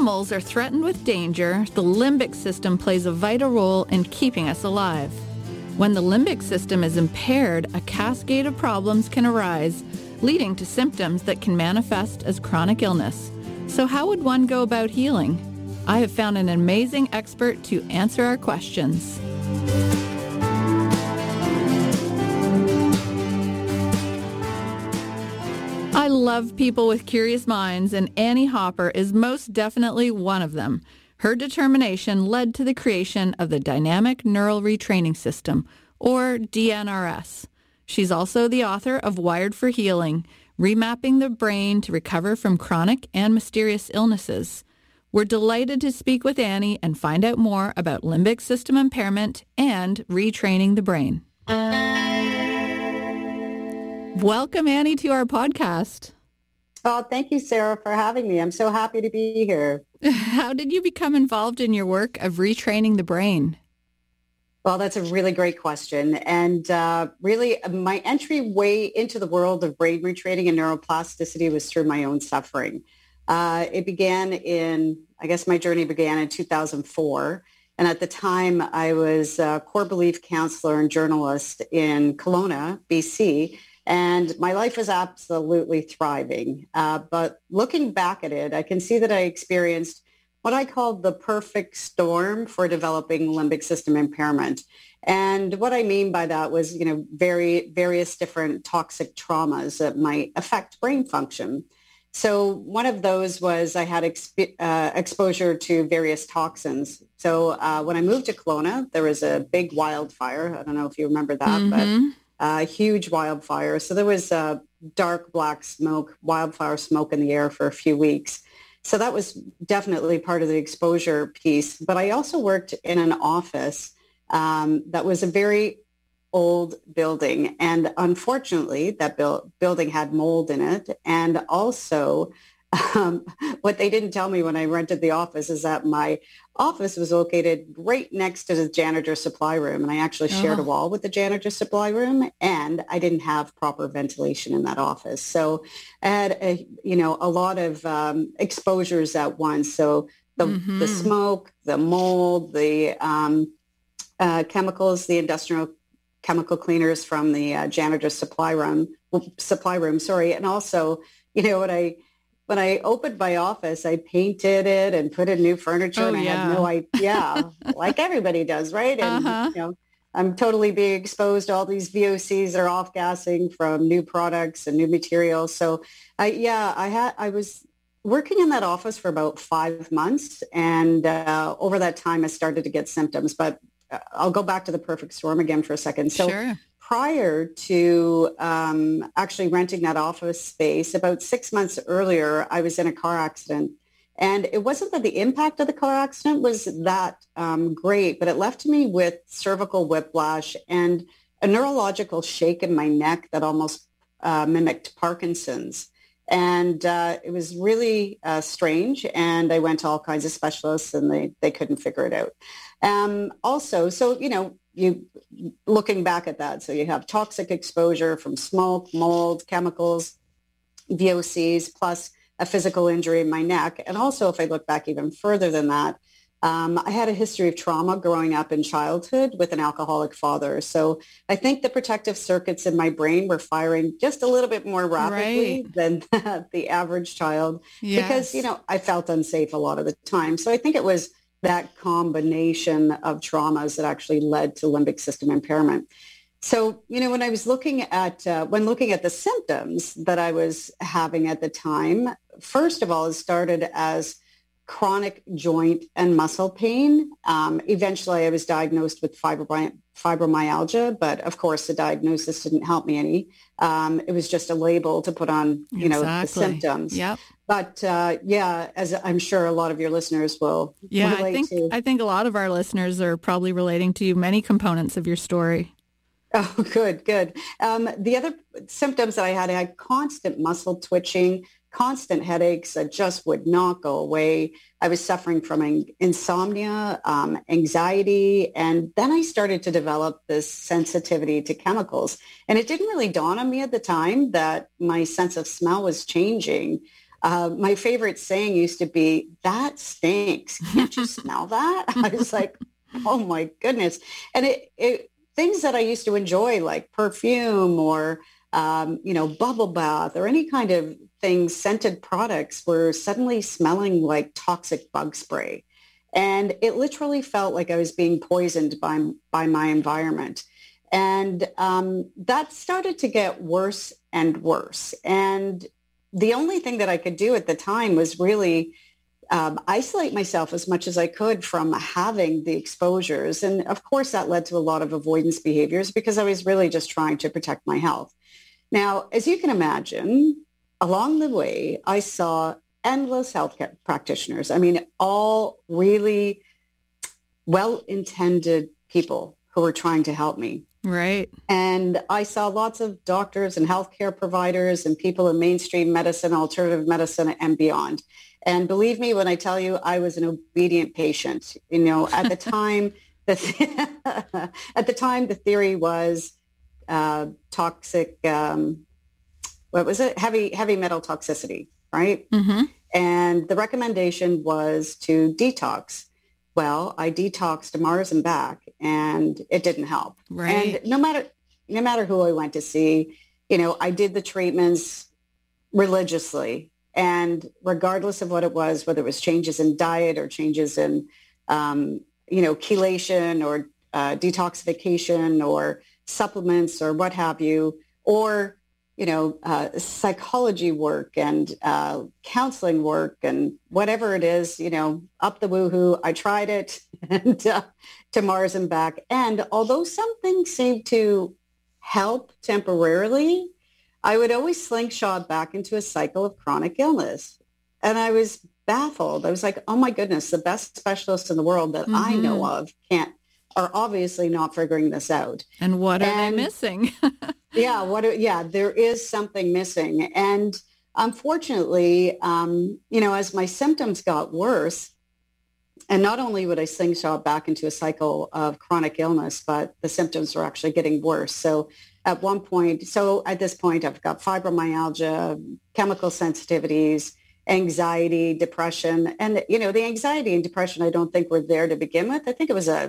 animals are threatened with danger, the limbic system plays a vital role in keeping us alive. When the limbic system is impaired, a cascade of problems can arise, leading to symptoms that can manifest as chronic illness. So how would one go about healing? I have found an amazing expert to answer our questions. I love people with curious minds, and Annie Hopper is most definitely one of them. Her determination led to the creation of the Dynamic Neural Retraining System, or DNRS. She's also the author of Wired for Healing, Remapping the Brain to Recover from Chronic and Mysterious Illnesses. We're delighted to speak with Annie and find out more about limbic system impairment and retraining the brain. Welcome, Annie, to our podcast. Oh, thank you, Sarah, for having me. I'm so happy to be here. How did you become involved in your work of retraining the brain? Well, that's a really great question. And really, my entryway into the world of brain retraining and neuroplasticity was through my own suffering. My journey began in 2004. And at the time, I was a core belief counselor and journalist in Kelowna, BC. And my life was absolutely thriving. But looking back at it, I can see that I experienced what I called the perfect storm for developing limbic system impairment. And what I mean by that was, various different toxic traumas that might affect brain function. So one of those was I had exposure to various toxins. So when I moved to Kelowna, there was a big wildfire. I don't know if you remember that, but a huge wildfire. So there was dark black smoke, wildfire smoke in the air for a few weeks. So that was definitely part of the exposure piece. But I also worked in an office that was a very old building. And unfortunately, that building had mold in it. And also, what they didn't tell me when I rented the office is that my office was located right next to the janitor supply room. And I actually shared a wall with the janitor supply room, and I didn't have proper ventilation in that office. So I had a lot of exposures at once. So the smoke, the mold, the chemicals, the industrial chemical cleaners from the janitor supply room. And also, when I opened my office, I painted it and put in new furniture, and I had no idea, like everybody does, right? And I'm totally being exposed to all these VOCs that are off-gassing from new products and new materials. So, I was working in that office for about 5 months, and over that time, I started to get symptoms. But I'll go back to the perfect storm again for a second. So. Sure. Prior to actually renting that office space, about 6 months earlier, I was in a car accident. And it wasn't that the impact of the car accident was that great, but it left me with cervical whiplash and a neurological shake in my neck that almost mimicked Parkinson's. And it was really strange. And I went to all kinds of specialists, and they couldn't figure it out. You looking back at that, so you have toxic exposure from smoke, mold, chemicals, VOCs, plus a physical injury in my neck. And also, if I look back even further than that, I had a history of trauma growing up in childhood with an alcoholic father. So I think the protective circuits in my brain were firing just a little bit more rapidly than the average child because, I felt unsafe a lot of the time. So I think it was that combination of traumas that actually led to limbic system impairment. So, when I was looking at the symptoms that I was having at the time, first of all, it started as chronic joint and muscle pain. Eventually, I was diagnosed with fibromyalgia, but of course, the diagnosis didn't help me any. It was just a label to put on, the symptoms. Yep. But as I'm sure a lot of your listeners will relate to. I think a lot of our listeners are probably relating to many components of your story. Oh, good. The other symptoms that I had constant muscle twitching, constant headaches that just would not go away. I was suffering from insomnia, anxiety, and then I started to develop this sensitivity to chemicals. And it didn't really dawn on me at the time that my sense of smell was changing My favorite saying used to be, "That stinks. Can't you smell that?" I was like, oh my goodness. And it things that I used to enjoy, like perfume or, bubble bath or any kind of things, scented products, were suddenly smelling like toxic bug spray. And it literally felt like I was being poisoned by my environment. And that started to get worse and worse. And the only thing that I could do at the time was really isolate myself as much as I could from having the exposures. And of course, that led to a lot of avoidance behaviors because I was really just trying to protect my health. Now, as you can imagine, along the way, I saw endless healthcare practitioners. I mean, all really well-intended people who were trying to help me. Right. And I saw lots of doctors and healthcare providers and people in mainstream medicine, alternative medicine, and beyond. And believe me when I tell you, I was an obedient patient. At the time, the theory was toxic. What was it? Heavy metal toxicity, right? Mm-hmm. And the recommendation was to detox. Well, I detoxed to Mars and back, and it didn't help. Right. And no matter who I went to see, I did the treatments religiously. And regardless of what it was, whether it was changes in diet or changes in, chelation or detoxification or supplements or what have you, or, psychology work and counseling work and whatever it is, up the woohoo, I tried it and to Mars and back. And although some things seemed to help temporarily, I would always slingshot back into a cycle of chronic illness. And I was baffled. I was like, oh my goodness, the best specialists in the world that I know of are obviously not figuring this out. And what are they missing? There is something missing. And unfortunately, as my symptoms got worse, and not only would I slingshot back into a cycle of chronic illness, but the symptoms were actually getting worse. So at this point, I've got fibromyalgia, chemical sensitivities, anxiety, depression. And, the anxiety and depression, I don't think were there to begin with. I think it was a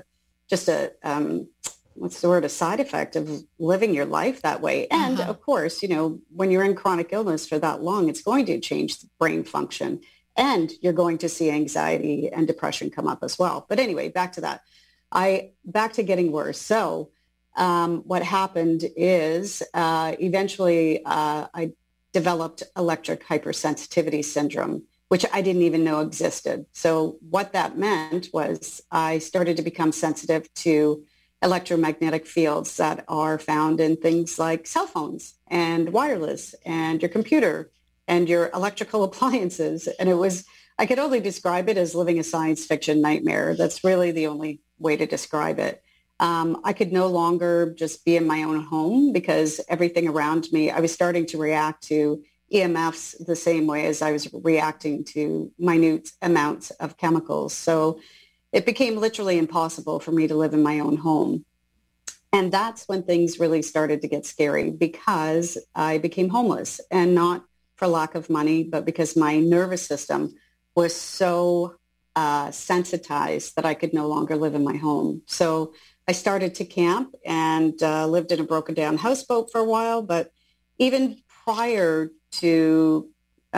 side effect of living your life that way. And of course, when you're in chronic illness for that long, it's going to change the brain function. And you're going to see anxiety and depression come up as well. But anyway, back to that. Back to getting worse. So what happened is eventually I developed electric hypersensitivity syndrome, which I didn't even know existed. So what that meant was I started to become sensitive to electromagnetic fields that are found in things like cell phones and wireless and your computer and your electrical appliances. And I could only describe it as living a science fiction nightmare. That's really the only way to describe it. I could no longer just be in my own home because everything around me, I was starting to react to EMFs the same way as I was reacting to minute amounts of chemicals. So it became literally impossible for me to live in my own home. And that's when things really started to get scary because I became homeless, and not for lack of money, but because my nervous system was so sensitized that I could no longer live in my home. So I started to camp and lived in a broken down houseboat for a while. But even prior to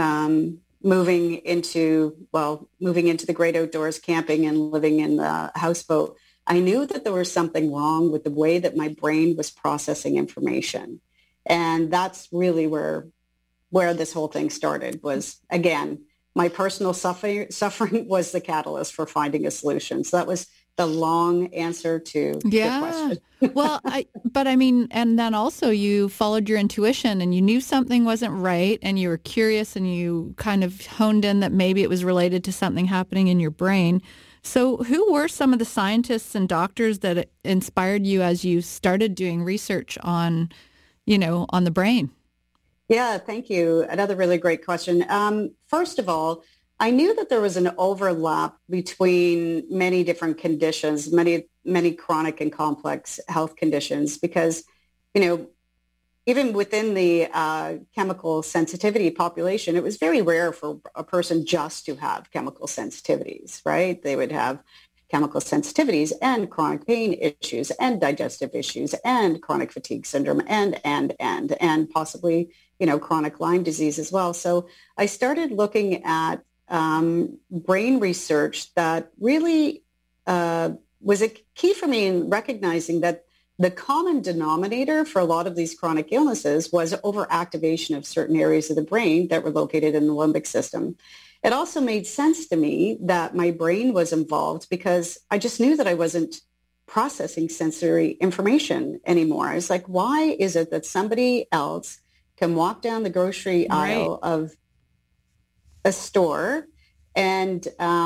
moving into the great outdoors, camping and living in the houseboat, I knew that there was something wrong with the way that my brain was processing information. And that's really where this whole thing started. Was, again, my personal suffering was the catalyst for finding a solution. So that was the long answer to the question. Well, and then also you followed your intuition and you knew something wasn't right and you were curious and you kind of honed in that maybe it was related to something happening in your brain. So who were some of the scientists and doctors that inspired you as you started doing research on the brain? Yeah, thank you. Another really great question. First of all, I knew that there was an overlap between many different conditions, many chronic and complex health conditions, because, even within the chemical sensitivity population, it was very rare for a person just to have chemical sensitivities, right? They would have chemical sensitivities and chronic pain issues and digestive issues and chronic fatigue syndrome and possibly, chronic Lyme disease as well. So I started looking at brain research that really was a key for me in recognizing that the common denominator for a lot of these chronic illnesses was overactivation of certain areas of the brain that were located in the limbic system. It also made sense to me that my brain was involved because I just knew that I wasn't processing sensory information anymore. I was like, why is it that somebody else can walk down the grocery aisle of a store and,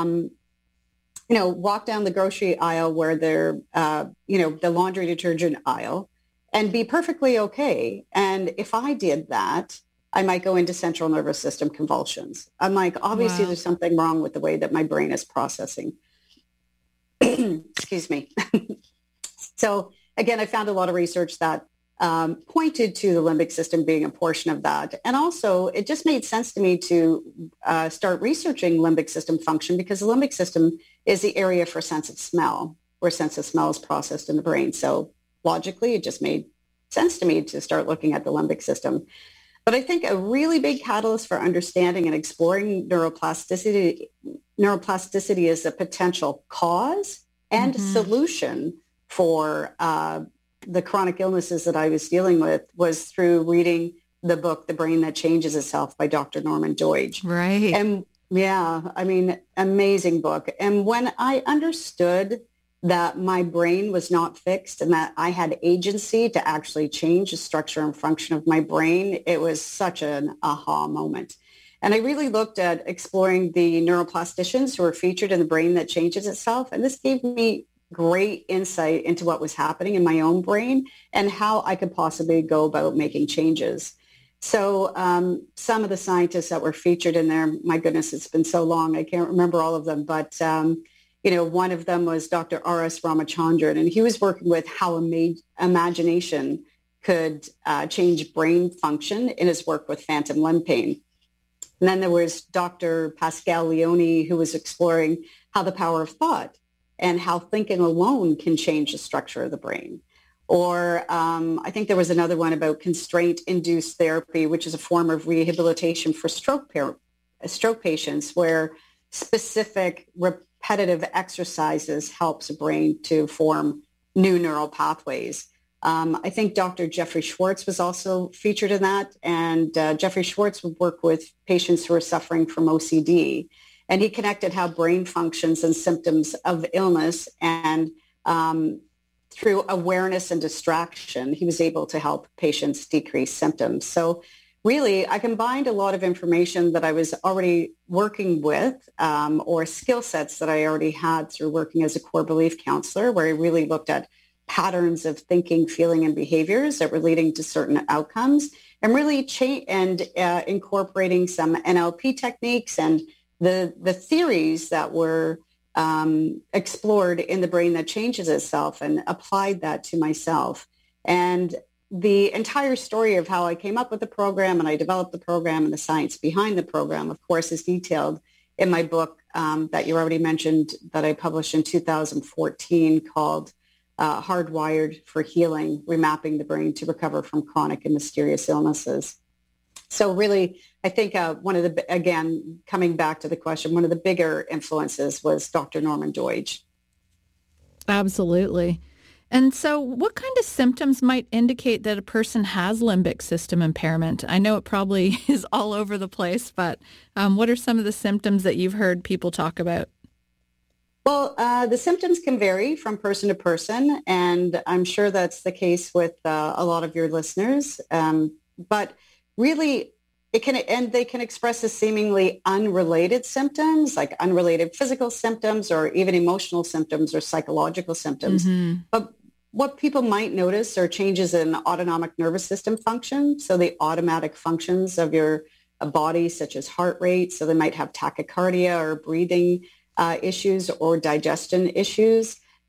walk down the grocery aisle where they're, the laundry detergent aisle and be perfectly okay. And if I did that, I might go into central nervous system convulsions. I'm like, obviously there's something wrong with the way that my brain is processing. Excuse me. So again, I found a lot of research that pointed to the limbic system being a portion of that. And also it just made sense to me to start researching limbic system function because the limbic system is the area for sense of smell, where sense of smell is processed in the brain. So logically, it just made sense to me to start looking at the limbic system. But I think a really big catalyst for understanding and exploring neuroplasticity is a potential cause and solution for the chronic illnesses that I was dealing with was through reading the book, The Brain That Changes Itself by Dr. Norman Doidge. Right. And amazing book. And when I understood that my brain was not fixed and that I had agency to actually change the structure and function of my brain, it was such an aha moment. And I really looked at exploring the neuroplasticians who are featured in The Brain That Changes Itself. And this gave me great insight into what was happening in my own brain and how I could possibly go about making changes. So some of the scientists that were featured in there, my goodness, it's been so long, I can't remember all of them, but one of them was Dr. R.S. Ramachandran, and he was working with how imagination could change brain function in his work with phantom limb pain. And then there was Dr. Pascal Leone, who was exploring how the power of thought and how thinking alone can change the structure of the brain. Or I think there was another one about constraint-induced therapy, which is a form of rehabilitation for stroke patients where specific repetitive exercises helps the brain to form new neural pathways. I think Dr. Jeffrey Schwartz was also featured in that. And Jeffrey Schwartz would work with patients who are suffering from OCD. And he connected how brain functions and symptoms of illness and through awareness and distraction, he was able to help patients decrease symptoms. So really, I combined a lot of information that I was already working with or skill sets that I already had through working as a core belief counselor, where I really looked at patterns of thinking, feeling, and behaviors that were leading to certain outcomes, and really incorporating some NLP techniques and the theories that were explored in The Brain That Changes Itself and applied that to myself. And the entire story of how I came up with the program and I developed the program and the science behind the program, of course, is detailed in my book that you already mentioned that I published in 2014 called Hardwired for Healing, Remapping the Brain to Recover from Chronic and Mysterious Illnesses. So really, I think again, coming back to the question, one of the bigger influences was Dr. Norman Doidge. Absolutely. And so what kind of symptoms might indicate that a person has limbic system impairment? I know it probably is all over the place, but what are some of the symptoms that you've heard people talk about? Well, the symptoms can vary from person to person, and I'm sure that's the case with a lot of your listeners. But really, they can express as seemingly unrelated symptoms, like unrelated physical symptoms or even emotional symptoms or psychological symptoms. Mm-hmm. But what people might notice are changes in autonomic nervous system function, so the automatic functions of your body, such as heart rate. So they might have tachycardia or breathing issues or digestion issues.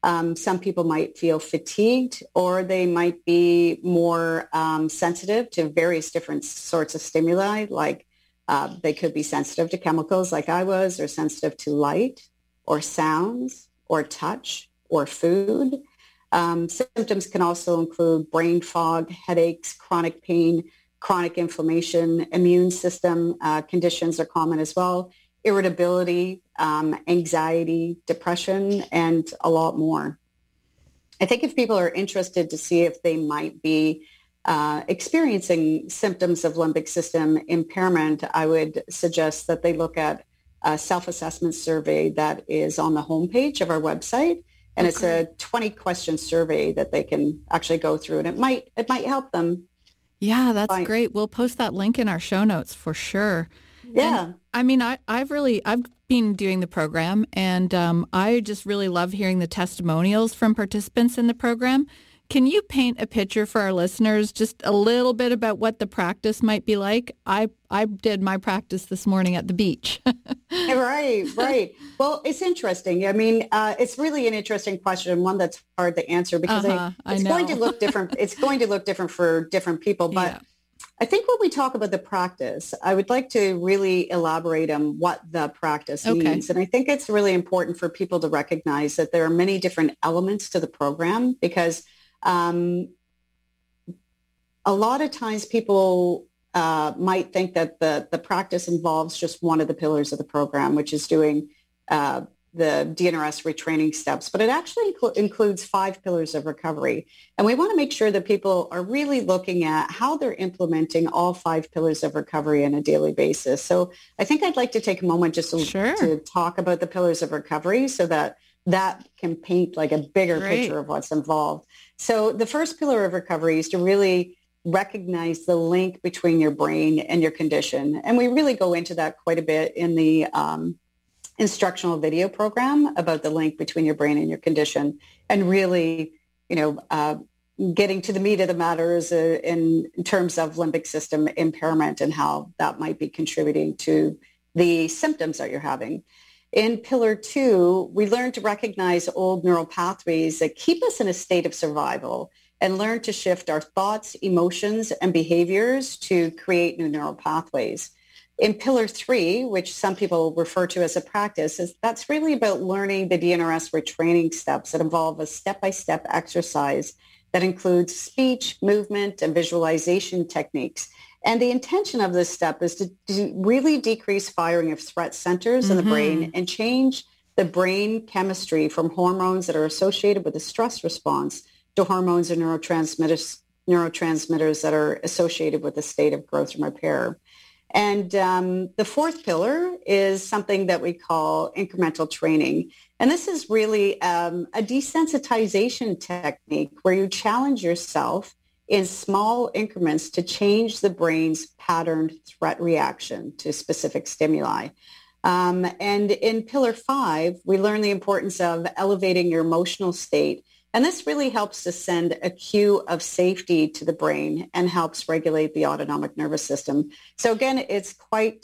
Some people might feel fatigued, or they might be more sensitive to various different sorts of stimuli, like they could be sensitive to chemicals like I was, or sensitive to light or sounds or touch or food. Symptoms can also include brain fog, headaches, chronic pain, chronic inflammation. Immune system conditions are common as well. Irritability, anxiety, depression, and a lot more. I think if people are interested to see if they might be experiencing symptoms of limbic system impairment, I would suggest that they look at a self-assessment survey that is on the homepage of our website. And It's a 20-question survey that they can actually go through, and it might help them. Yeah, that's great. We'll post that link in our show notes for sure. Yeah. And, I mean, I've been doing the program, and I just really love hearing the testimonials from participants in the program. Can you paint a picture for our listeners, just a little bit about what the practice might be like? I did my practice this morning at the beach. Right. Well, it's interesting. I mean, it's really an interesting question, and one that's hard to answer because it's going to look different. It's going to look different for different people. But yeah. I think when we talk about the practice, I would like to really elaborate on what the practice means. And I think it's really important for people to recognize that there are many different elements to the program, because a lot of times people might think that the practice involves just one of the pillars of the program, which is doing the DNRS retraining steps, but it actually includes 5 pillars of recovery. And we want to make sure that people are really looking at how they're implementing all 5 pillars of recovery on a daily basis. So I think I'd like to take a moment just to talk about the pillars of recovery, so that can paint like a bigger picture of what's involved. So the first pillar of recovery is to really recognize the link between your brain and your condition. And we really go into that quite a bit in the instructional video program about the link between your brain and your condition, and really, getting to the meat of the matters in terms of limbic system impairment and how that might be contributing to the symptoms that you're having. In pillar 2, we learn to recognize old neural pathways that keep us in a state of survival, and learn to shift our thoughts, emotions, and behaviors to create new neural pathways. In pillar 3, which some people refer to as a practice, that's really about learning the DNRS retraining steps that involve a step-by-step exercise that includes speech, movement, and visualization techniques. And the intention of this step is to really decrease firing of threat centers in the brain and change the brain chemistry from hormones that are associated with the stress response to hormones and neurotransmitters that are associated with the state of growth and repair. And the 4th pillar is something that we call incremental training. And this is really a desensitization technique where you challenge yourself in small increments to change the brain's patterned threat reaction to specific stimuli. And in pillar 5, we learn the importance of elevating your emotional state. And this really helps to send a cue of safety to the brain and helps regulate the autonomic nervous system. So again, it's quite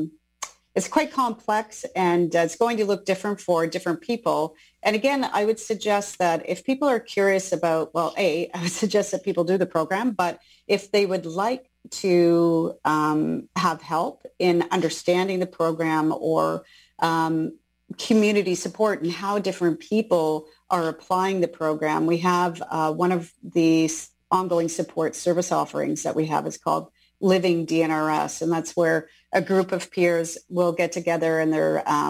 complex, and it's going to look different for different people. And again, I would suggest that if people are curious about, I would suggest that people do the program, but if they would like to have help in understanding the program, or community support and how different people are applying the program, we have one of the ongoing support service offerings that we have is called Living DNRS, and that's where a group of peers will get together, and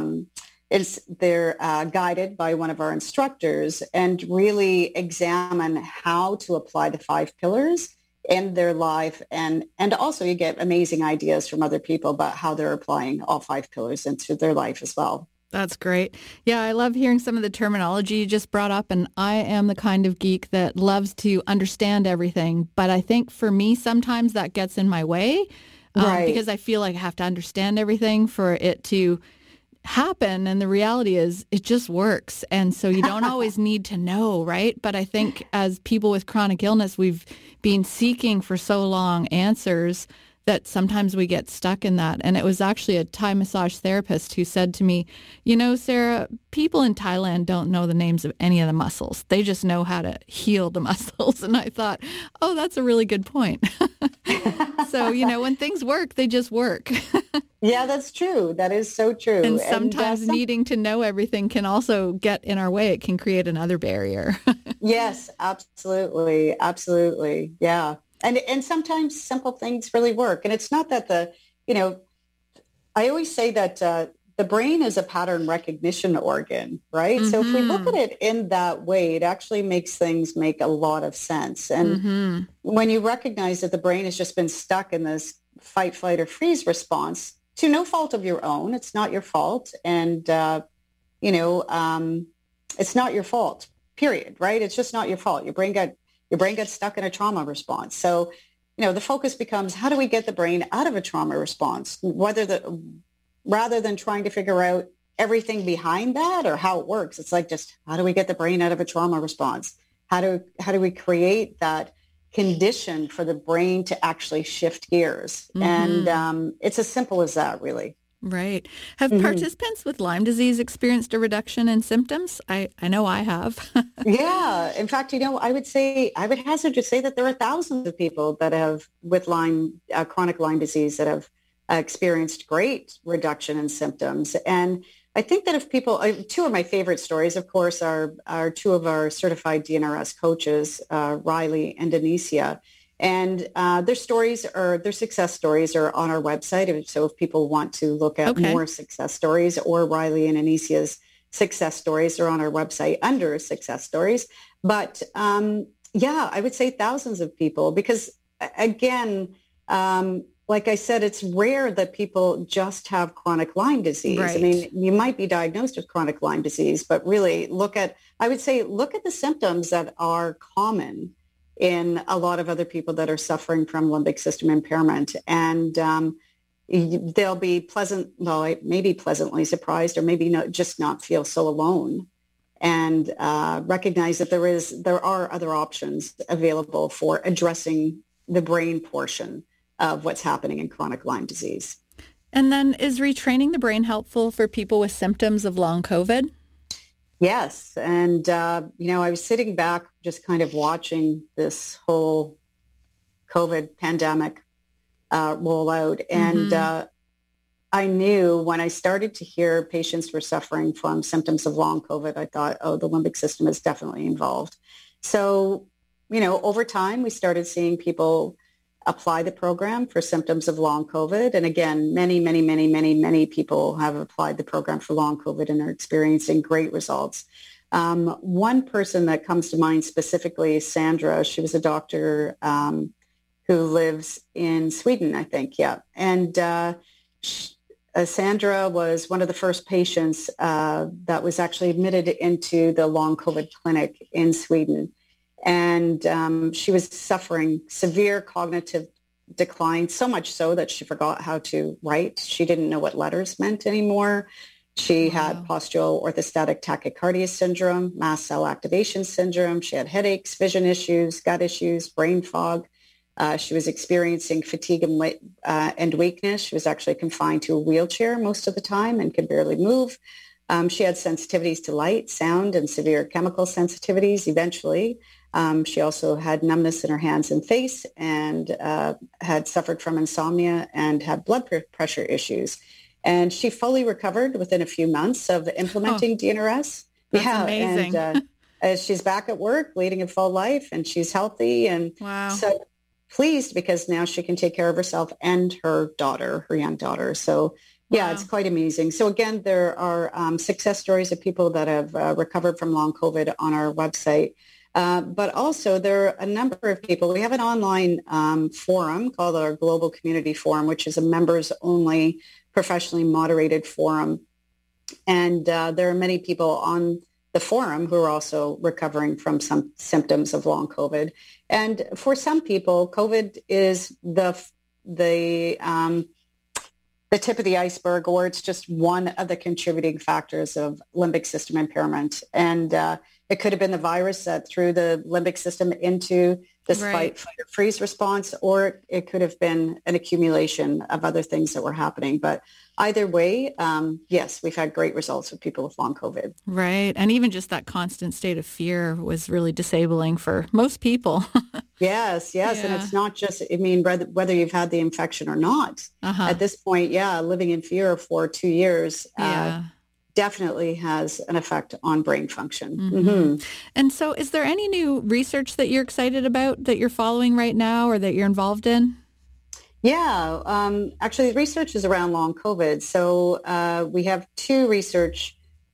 they're guided by one of our instructors, and really examine how to apply the 5 pillars in their life, and also you get amazing ideas from other people about how they're applying all 5 pillars into their life as well. That's great. Yeah, I love hearing some of the terminology you just brought up, and I am the kind of geek that loves to understand everything. But I think for me, sometimes that gets in my way because I feel like I have to understand everything for it to happen. And the reality is it just works. And so you don't always need to know, right? But I think as people with chronic illness, we've been seeking for so long answers that sometimes we get stuck in that. And it was actually a Thai massage therapist who said to me, Sarah, people in Thailand don't know the names of any of the muscles. They just know how to heal the muscles. And I thought, oh, that's a really good point. So, when things work, they just work. Yeah, that's true. That is so true. And sometimes needing to know everything can also get in our way. It can create another barrier. Yes, absolutely. Absolutely. Yeah. And sometimes simple things really work. And it's not that I always say that the brain is a pattern recognition organ, right? Mm-hmm. So if we look at it in that way, it actually makes things make a lot of sense. And when you recognize that the brain has just been stuck in this fight, flight, or freeze response to no fault of your own, it's not your fault. And, it's not your fault, period, right? It's just not your fault. Your brain got stuck in a trauma response. So, the focus becomes, how do we get the brain out of a trauma response? Rather than trying to figure out everything behind that or how it works, it's like, just how do we get the brain out of a trauma response? How do we create that condition for the brain to actually shift gears? Mm-hmm. And it's as simple as that, really. Right. Have participants with Lyme disease experienced a reduction in symptoms? I know I have. Yeah. In fact, I would hazard to say that there are thousands of people that have with chronic Lyme disease that have experienced great reduction in symptoms. And I think that if people, two of my favorite stories, of course, are two of our certified DNRS coaches, Riley and Anicia. And their success stories are on our website. So if people want to look at more success stories, or Riley and Anicia's success stories are on our website under success stories. But I would say thousands of people, because again, like I said, it's rare that people just have chronic Lyme disease. Right. I mean, you might be diagnosed with chronic Lyme disease, but really look at the symptoms that are common in a lot of other people that are suffering from limbic system impairment. And they'll be maybe pleasantly surprised, or maybe not feel so alone, and recognize that there are other options available for addressing the brain portion of what's happening in chronic Lyme disease. And then is retraining the brain helpful for people with symptoms of long COVID? Yes. And, I was sitting back just kind of watching this whole COVID pandemic roll out. And I knew when I started to hear patients were suffering from symptoms of long COVID, I thought, oh, the limbic system is definitely involved. So, over time, we started seeing people apply the program for symptoms of long COVID. And again, many, many, many, many, many people have applied the program for long COVID and are experiencing great results. One person that comes to mind specifically is Sandra. She was a doctor who lives in Sweden, I think. Yeah. And Sandra was one of the first patients that was actually admitted into the long COVID clinic in Sweden. And she was suffering severe cognitive decline, so much so that she forgot how to write. She didn't know what letters meant anymore. She had postural orthostatic tachycardia syndrome, mast cell activation syndrome. She had headaches, vision issues, gut issues, brain fog. She was experiencing fatigue and weakness. She was actually confined to a wheelchair most of the time and could barely move. She had sensitivities to light, sound, and severe chemical sensitivities eventually. She also had numbness in her hands and face, and had suffered from insomnia and had blood pressure issues. And she fully recovered within a few months of implementing DNRS. That's amazing. And she's back at work, leading a full life, and she's healthy. And so pleased, because now she can take care of herself and her young daughter. So it's quite amazing. So again, there are success stories of people that have recovered from long COVID on our website. But also there are a number of people. We have an online forum called our Global Community Forum, which is a members-only, professionally moderated forum. And there are many people on the forum who are also recovering from some symptoms of long COVID. And for some people, COVID is the tip of the iceberg, or it's just one of the contributing factors of limbic system impairment. And it could have been the virus that threw the limbic system into this fight or freeze response, or it could have been an accumulation of other things that were happening. But either way, yes, we've had great results with people with long COVID. Right. And even just that constant state of fear was really disabling for most people. Yes. Yeah. And it's not just, whether you've had the infection or not. At this point, living in fear for 2 years definitely has an effect on brain function. Mm-hmm. And so is there any new research that you're excited about that you're following right now or that you're involved in? Yeah, actually, the research is around long COVID. So we have two research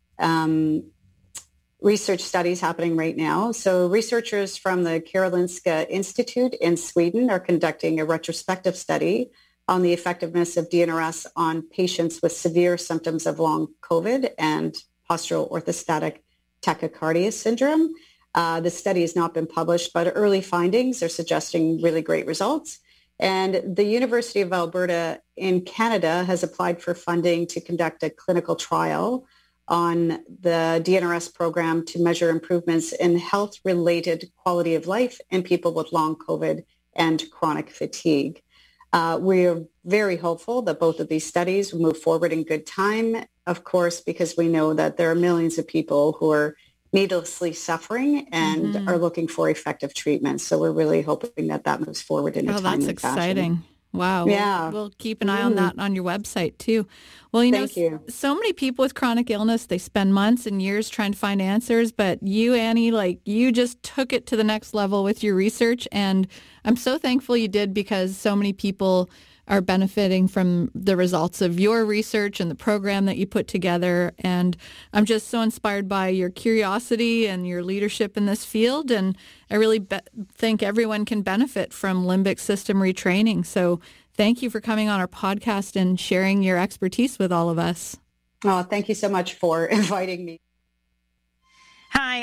studies happening right now. So researchers from the Karolinska Institute in Sweden are conducting a retrospective study on the effectiveness of DNRS on patients with severe symptoms of long COVID and postural orthostatic tachycardia syndrome. The study has not been published, but early findings are suggesting really great results. And the University of Alberta in Canada has applied for funding to conduct a clinical trial on the DNRS program to measure improvements in health-related quality of life in people with long COVID and chronic fatigue. We are very hopeful that both of these studies will move forward in good time, of course, because we know that there are millions of people who are needlessly suffering and are looking for effective treatment. So we're really hoping that moves forward in a timely fashion. Oh, that's exciting. Wow. Yeah. We'll keep an eye on that on your website too. Well, Thank you. So many people with chronic illness, they spend months and years trying to find answers, but you, Annie, you just took it to the next level with your research. And I'm so thankful you did, because so many people are benefiting from the results of your research and the program that you put together. And I'm just so inspired by your curiosity and your leadership in this field. And I really think everyone can benefit from limbic system retraining. So thank you for coming on our podcast and sharing your expertise with all of us. Oh, thank you so much for inviting me. Hi,